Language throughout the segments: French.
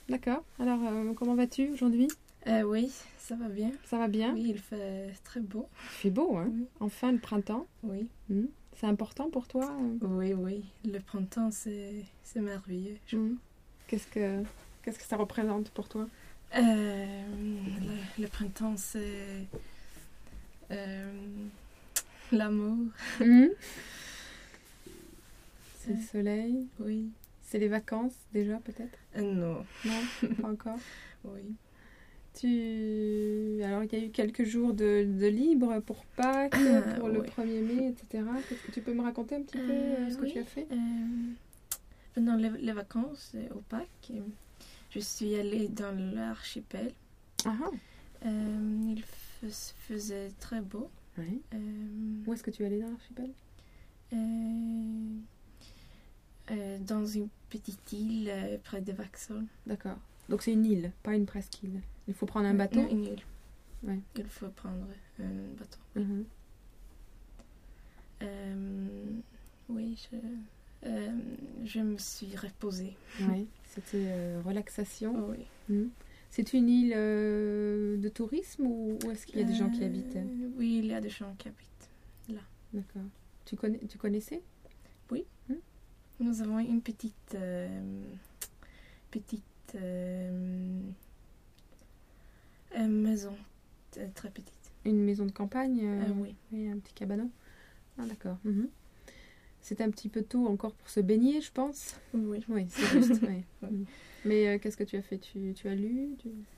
D'accord. Alors, comment vas-tu aujourd'hui? Oui, ça va bien. Ça va bien? Oui, il fait très beau. Il fait beau, hein? Oui. Enfin, le printemps. Oui, C'est important pour toi? oui. Le printemps, c'est merveilleux. Qu'est-ce que ça représente pour toi? Le printemps, c'est l'amour. C'est le soleil. Oui. C'est les vacances déjà peut-être? Non. Non, pas encore. Oui. Alors il y a eu quelques jours de libre pour Pâques, pour le oui. 1er mai, etc. Qu'est-ce que tu peux me raconter un petit peu ce que tu as fait? Pendant les vacances au Pâques, je suis allée dans l'archipel. Il faisait très beau. Oui. Où est-ce que tu es allée dans l'archipel? Dans une petite île près de Vaxholm. D'accord. Donc c'est une île, pas une presqu'île. Il faut prendre un bateau? Non, une île. Ouais. Il faut prendre un bateau. Oui, je me suis reposée. Oui, c'était relaxation. Oui. C'est une île de tourisme ou est-ce qu'il y a des gens qui habitent? Oui, il y a des gens qui habitent là. D'accord. Tu connaissais? Oui. Nous avons une petite maison, très petite. Une maison de campagne? Oui. Oui, un petit cabanon. Ah, d'accord. C'est un petit peu tôt encore pour se baigner, je pense. Oui. Oui, c'est juste. Oui. Mais qu'est-ce que tu as fait? Tu as lu?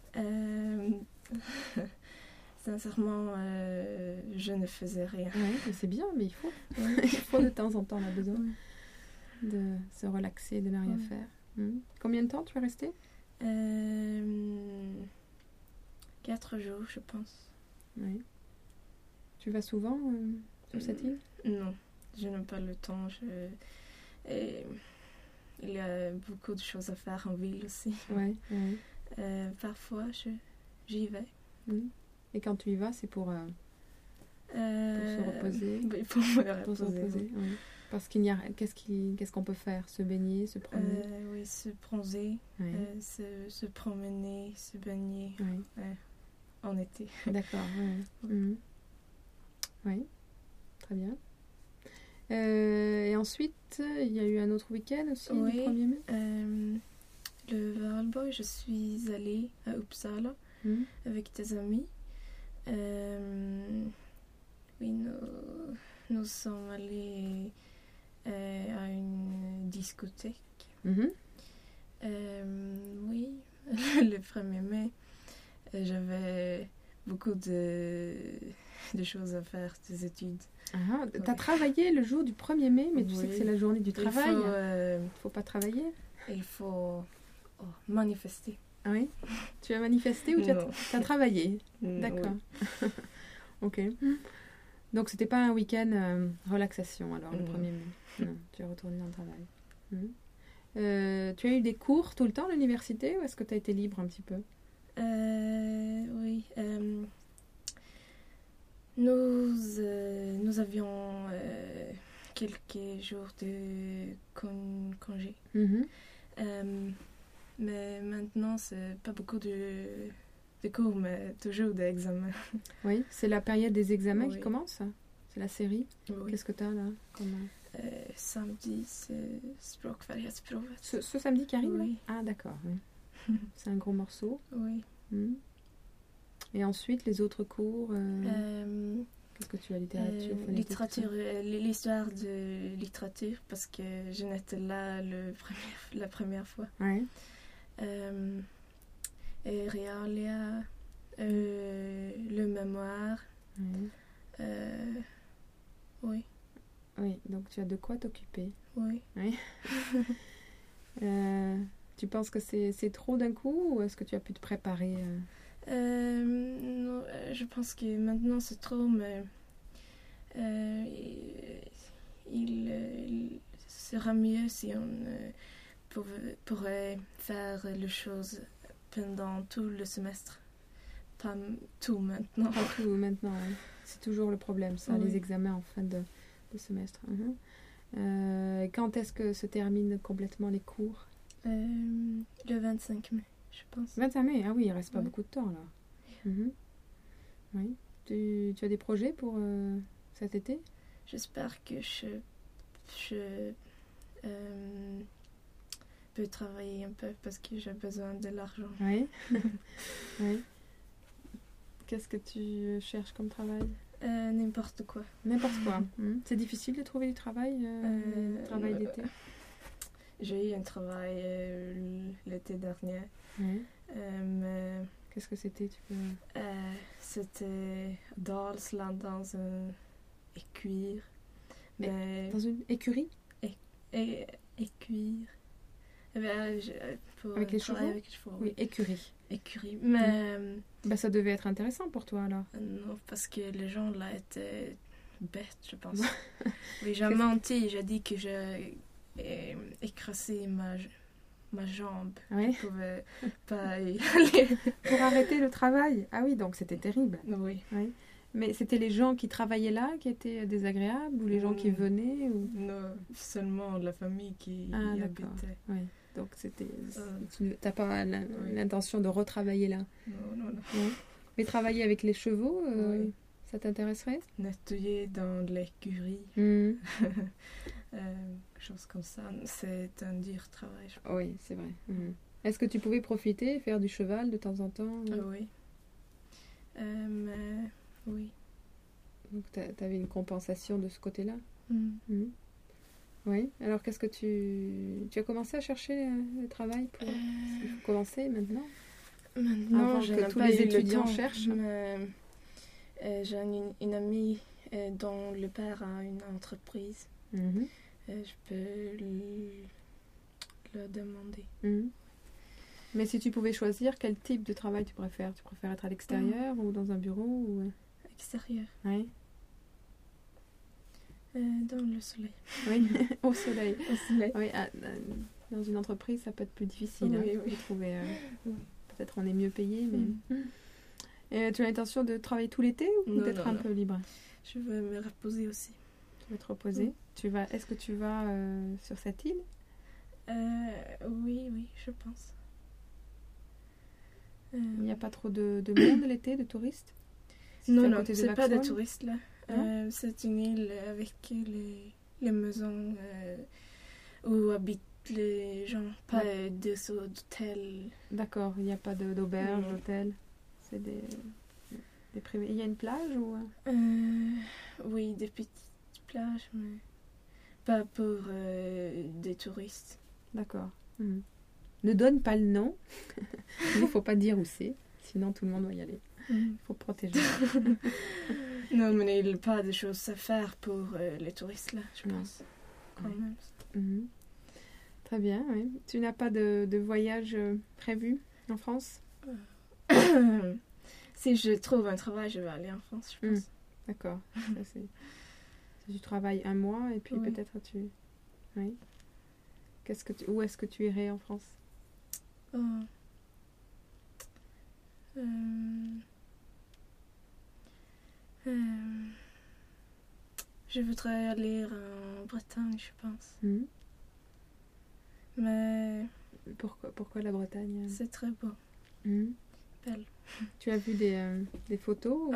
Sincèrement, je ne faisais rien. Oui, c'est bien, mais il faut. Il faut de temps en temps, on a besoin de se relaxer, de ne rien faire. Combien de temps tu es resté? 4 jours, je pense. Oui. Tu vas souvent sur cette île? Non, je n'ai pas le temps. Il y a beaucoup de choses à faire en ville aussi. Oui. Parfois, j'y vais. Et quand tu y vas, c'est pour se reposer? Oui, pour me reposer. Oui. Parce qu'il n'y a qu'est-ce qu'on peut faire? Se baigner, se promener? Oui, se bronzer, se promener, se baigner en été. D'accord, oui. Très bien. Et ensuite, il y a eu un autre week-end aussi, le 1er mai? Le Valborg, je suis allée à Uppsala avec des amis. Oui, nous sommes allés à une discothèque. Oui, le 1er mai, j'avais beaucoup de choses à faire, des études. Tu as travaillé le jour du 1er mai, mais tu sais que c'est la journée du travail. Il ne faut pas travailler. Il faut manifester. Ah oui? Tu as manifesté ou tu as travaillé? D'accord. Oui. Ok. Donc c'était pas un week-end relaxation alors le 1er mai? Non, tu es retourné dans le travail. Tu as eu des cours tout le temps à l'université ou est-ce que tu as été libre un petit peu? Oui. Nous avions quelques jours de congé. Mais maintenant, c'est pas beaucoup de cours, mais toujours des examens. Oui, c'est la période des examens qui commence? C'est la série? Oui. Qu'est-ce que tu as là? Samedi, c'est Språkfärdighetsprovet. Ce samedi qui arrive? Oui. Ah, d'accord. Oui. C'est un gros morceau. Oui. Et ensuite, les autres cours qu'est-ce que tu as? Littérature, l'histoire de littérature, parce que je n'étais là la première fois. Oui. Et Realia, le mémoire. Oui. Oui, donc tu as de quoi t'occuper. Oui. Tu penses que c'est trop d'un coup ou est-ce que tu as pu te préparer? Non, je pense que maintenant c'est trop, mais il sera mieux si on pourrait faire les choses pendant tout le semestre. Pas tout maintenant. Pas tout maintenant, oui. C'est toujours le problème, ça, les examens en fin de semestre. Uh-huh. Quand est-ce que se terminent complètement les cours? Le 25 mai. je pense. 25 mai, ah oui, il reste pas Ouais. beaucoup de temps là. Mhm. Oui. Tu as des projets pour cet été? J'espère que je peux travailler un peu parce que j'ai besoin de l'argent. Oui. Oui. Qu'est-ce que tu cherches comme travail? N'importe quoi. N'importe quoi. Mhm. C'est difficile de trouver du travail, travail d'été? J'ai eu un travail l'été dernier, Oui. mais Qu'est-ce que c'était? Tu peux... c'était à Dalsland dans un écuir. Mais Dans une écurie? écuir. Pour Avec les travailler chevaux? avec les chevaux. Oui, écurie. Écurie. Mais Bah, ça devait être intéressant pour toi alors. non, parce que les gens là étaient bêtes, je pense. Oui, j'ai menti. J'ai dit que j'ai écrasé ma jambe. Oui. Je pouvais pas y aller. Pour arrêter le travail? Ah oui, donc c'était terrible. Oui. Oui. Mais c'était les gens qui travaillaient là qui étaient désagréables ou les gens qui venaient ou... Non, seulement la famille qui y d'accord. habitait. Oui. Donc c'était... Tu n'as pas l'intention de retravailler là? Non, non, non. Non. Mais travailler avec les chevaux, Oui. ça t'intéresserait? Nettoyer dans l'écurie, Mhm. quelque chose comme ça, c'est un dur travail. Je pense. Oui, c'est vrai. Mhm. Est-ce que tu pouvais profiter et faire du cheval de temps en temps? Oui. Mais oui. Donc tu avais une compensation de ce côté-là? Mm. Mhm. Oui. Alors qu'est-ce que tu as commencé à chercher le travail pour... Il faut commencer maintenant? Maintenant, Avant je que n'ai tous pas les eu le étudiants temps, cherchent. mais j'ai une amie dont le père a une entreprise. Mhm. Je peux le demander. Mhm. Mais si tu pouvais choisir, quel type de travail tu préfères? Tu préfères être à l'extérieur ou dans un bureau ou... Extérieur. Oui. Dans le soleil. Oui, au soleil. Au soleil. Oui, dans une entreprise, ça peut être plus difficile Oui, de oui. trouver. Oui. Peut-être on est mieux payé, mais... Mm. Et tu as l'intention de travailler tout l'été ou Non, d'être non, un non. peu libre? Je veux me reposer aussi. Tu veux te reposer? Mm. Est-ce que tu vas sur cette île? Oui, je pense. Il n'y a pas trop de monde l'été, de touristes? Si Non, c'est à non, côté de c'est pas des Vaxholm? touristes là. Non? C'est une île avec les maisons où habitent les gens, pas des hôtels. D'accord, il n'y a pas d'auberge, Non. d'hôtel. C'est des privés. Il y a une plage ou... Oui, des petites plages, mais pas pour des touristes. D'accord. Mhm. Ne donne pas le nom. Il ne faut pas dire où c'est. Sinon, tout le monde va y aller. Il faut protéger. Non, mais il n'y a pas de choses à faire pour les touristes là, je Non. pense. Quand Ouais. même. Mhm. Très bien, oui. Tu n'as pas de voyage prévu en France? Si je trouve un travail, je vais aller en France, je pense. D'accord. Ça, si tu travailles un mois et puis Oui. peut-être tu... Oui. Où est-ce que tu irais en France? Oh. Je voudrais aller en Bretagne, je pense. Mhm. Mais Pourquoi la Bretagne? c'est très beau. Mhm. Belle. Tu as vu des photos ou...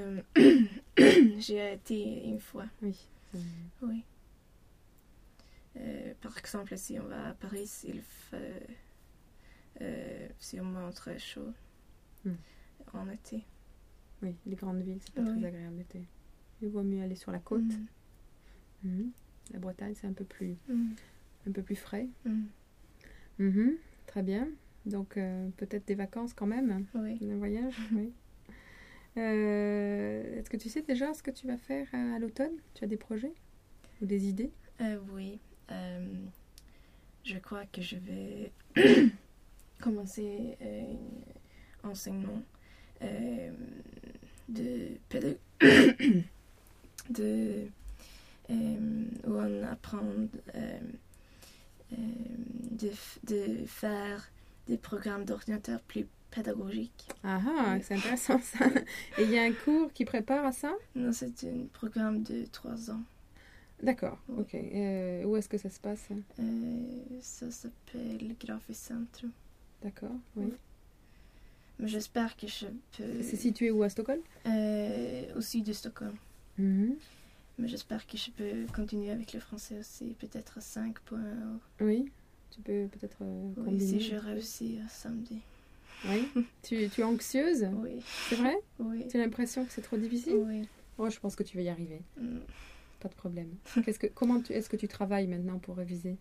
J'ai été une fois, Oui. oui. Par exemple, si on va à Paris, il fait sûrement très chaud en été. Oui, les grandes villes, c'est pas Oui. très agréable l'été. Il vaut mieux aller sur la côte. Mhm. La Bretagne, c'est un peu plus frais. Mhm. Très bien. Donc, peut-être des vacances quand même, Oui. un voyage. Oui. Est-ce que tu sais déjà ce que tu vas faire à l'automne? Tu as des projets ou des idées? Oui. Je crois que je vais commencer un enseignement où on apprend de faire des programmes d'ordinateur plus pédagogiques. Ah ah, c'est intéressant ça. Et il y a un cours qui prépare à ça? Non, c'est un programme de 3 ans. D'accord, Oui. ok. Où est-ce que ça se passe? Ça s'appelle Graphisk Centrum. D'accord, oui. Mais j'espère que je peux... C'est situé où, à Stockholm? Au sud de Stockholm. Mhm. Mais j'espère que je peux continuer avec le français aussi, peut-être 5.0. Oui, tu peux peut-être combiner. Oui, si je réussis samedi. Oui. Tu es anxieuse? Oui. C'est vrai? Oui. Tu as l'impression que c'est trop difficile? Oui. Oh, je pense que tu vas y arriver. Mm. Pas de problème. Est-ce que tu travailles maintenant pour réviser?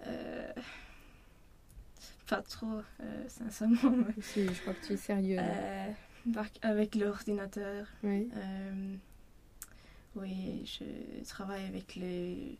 Pas trop, sincèrement. Si, je crois que tu es sérieuse. Avec l'ordinateur. Oui. Oui, je travaille avec les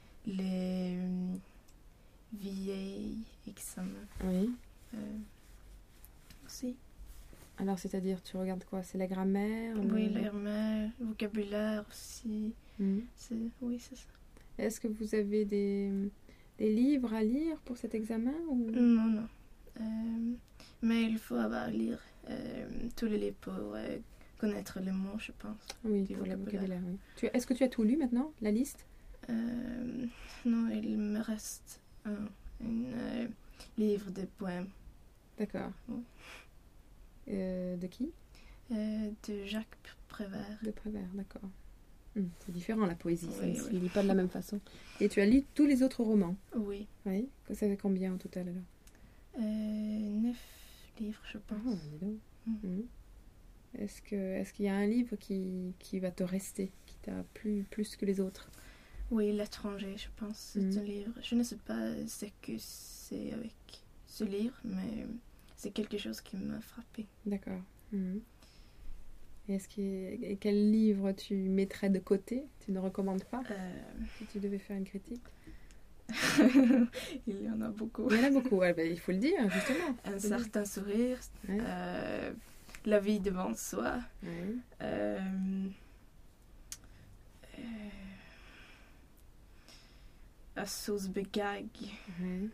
vieilles examens. Oui. Aussi. Alors, c'est-à-dire, tu regardes quoi? C'est la grammaire? Oui, la grammaire, le vocabulaire aussi. Mhm. Oui, c'est ça. Est-ce que vous avez des livres à lire pour cet examen ou... Non. Mais il faut avoir lire tous les livres pour connaître les mots, je pense. Oui, Du pour le vocabulaire. vocabulaire, oui. Est-ce que tu as tout lu maintenant, la liste? Non, il me reste un livre de poèmes. D'accord. Oui. De qui? De Jacques Prévert. De Prévert, d'accord. C'est différent la poésie, Oui, ça ne oui. se lit pas de la même façon. Et tu as lu tous les autres romans? Oui. Oui. Ça fait combien au total alors? 9 livres, je pense. Ah, dis donc. Mhm. Est-ce qu'il y a un livre qui va te rester, qui t'a plu plus que les autres? Oui, L'étranger, je pense. C'est un livre. Je ne sais pas ce que c'est avec ce livre, mais c'est quelque chose qui m'a frappé. D'accord. Mhm. Et quel livre tu mettrais de côté? Tu ne recommandes pas si tu devais faire une critique? Il y en a beaucoup. Il y en a beaucoup, ouais, il faut le dire, justement. Un certain sourire, Ouais. La vie devant soi, Oui. À sauce begag, Oui.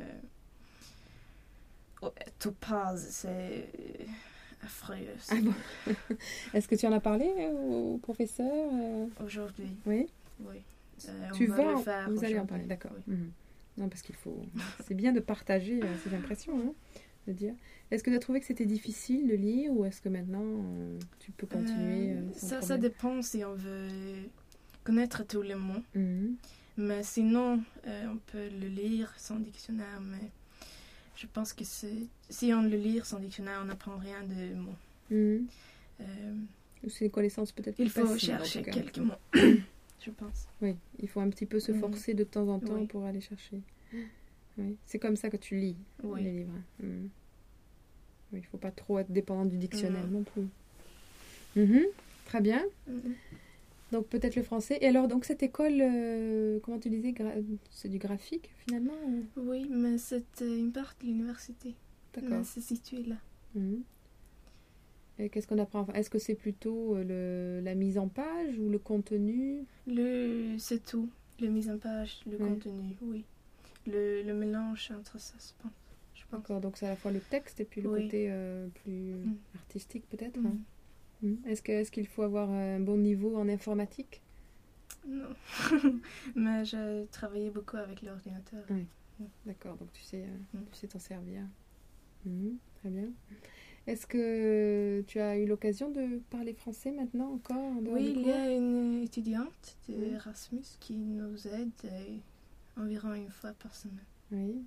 Topaz, c'est affreux. Ah bon. Est-ce que tu en as parlé au professeur Aujourd'hui, Oui. oui. Vous allez en parler, d'accord. Oui. Mhm. Non, parce qu'il faut... C'est bien de partager ses impressions, hein, de dire. Est-ce que tu as trouvé que c'était difficile de lire ou est-ce que maintenant tu peux continuer sans ça problème? dépend si on veut connaître tous les mots. Mhm. Mais sinon, on peut le lire sans dictionnaire. Mais je pense que si on le lit sans dictionnaire, on n'apprend rien de mots. Mhm. C'est une connaissance peut-être Il plus faut facile, en chercher tout cas. quelques mots, je pense. Oui, il faut un petit peu se forcer de temps en temps Oui. pour aller chercher. Oui. C'est comme ça que tu lis Oui. les livres. Mhm. Oui, il ne faut pas trop être dépendant du dictionnaire non plus. Mhm. Très bien. Mhm. Donc peut-être le français. Et alors, donc cette école, comment tu disais, c'est du graphique finalement ou... Oui, mais c'est une partie de l'université. D'accord. Mais c'est situé là. Mhm. Et qu'est-ce qu'on apprend? Enfin, est-ce que c'est plutôt la mise en page ou le contenu? C'est tout. La mise en page, le contenu, oui. Le mélange entre ça, je pense. D'accord, donc c'est à la fois le texte et puis le Oui. côté plus artistique peut-être. Mhm. Est-ce qu'il faut avoir un bon niveau en informatique? Non. Mais j'ai travaillé beaucoup avec l'ordinateur. Oui. D'accord, donc tu sais t'en servir. Très bien. Est-ce que tu as eu l'occasion de parler français maintenant encore en dehors Oui, des il cours? y a une étudiante d'Erasmus qui nous aide environ une fois par semaine. Oui.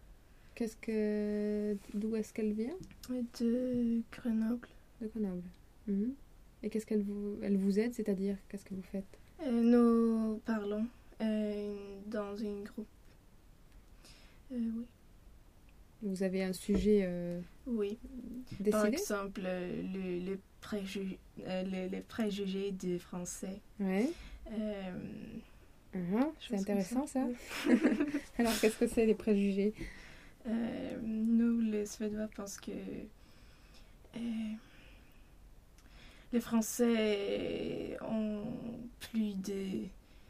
D'où est-ce qu'elle vient? De Grenoble. De Grenoble. Et qu'est-ce elle vous aide, c'est-à-dire qu'est-ce que vous faites? Nous parlons dans un groupe. Oui. Vous avez un sujet Oui. décidé? Par exemple, les préjugés du français. Oui. C'est intéressant ça. Oui. Alors qu'est-ce que c'est les préjugés? Nous, les Suédois, pensent que les Français ont plus de...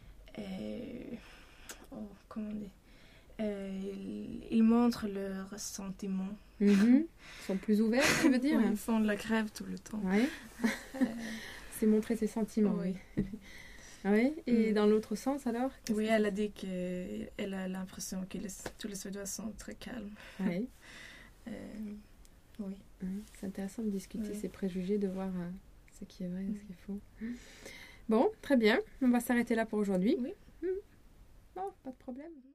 comment on dit? Ils montrent leurs sentiments. Ils sont plus ouverts, tu veux dire? Oui, ils font de la grève tout le temps. Oui. C'est montrer ses sentiments. Oui. Oui. Et dans l'autre sens alors? Oui, elle a dit qu'elle a l'impression que tous les Suédois sont très calmes. Oui. Oui. C'est intéressant de discuter Ouais. ces préjugés, de voir ce qui est vrai et ce qui est faux. Bon, très bien. On va s'arrêter là pour aujourd'hui. Oui. Bon, pas de problème.